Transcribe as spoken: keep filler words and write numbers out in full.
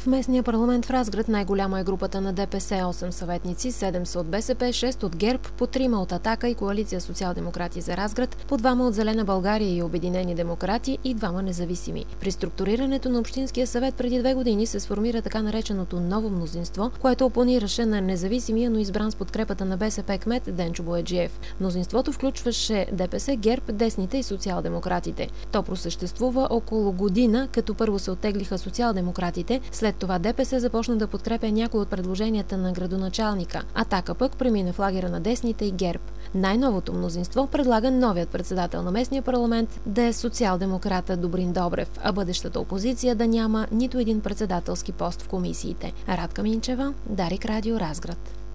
В местния парламент в Разград най-голяма е групата на ДПС, осем съветници, седем са от БСП, шест от ГЕРБ, по трима от Атака и Коалиция социал-демократи за Разград, по двама от Зелена България и Обединени демократи и двама независими. При структурирането на Общинския съвет преди две години се сформира така нареченото ново мнозинство, което опонираше на независимия, но избран с подкрепата на БСП кмет Денчо Бояджиев. Мнозинството включваше ДПС, ГЕРБ, десните и социал-демократите. То просъществува около година, като първо се оттеглиха социал-демократите, след това ДПС започна да подкрепя някои от предложенията на градоначалника. Атака пък премина в лагера на десните и ГЕРБ. Най-новото мнозинство предлага новият председател на местния парламент да е социал-демократа Добрин Добрев, а бъдещата опозиция да няма нито един председателски пост в комисиите. Радка Минчева, Дарик Радио, Разград.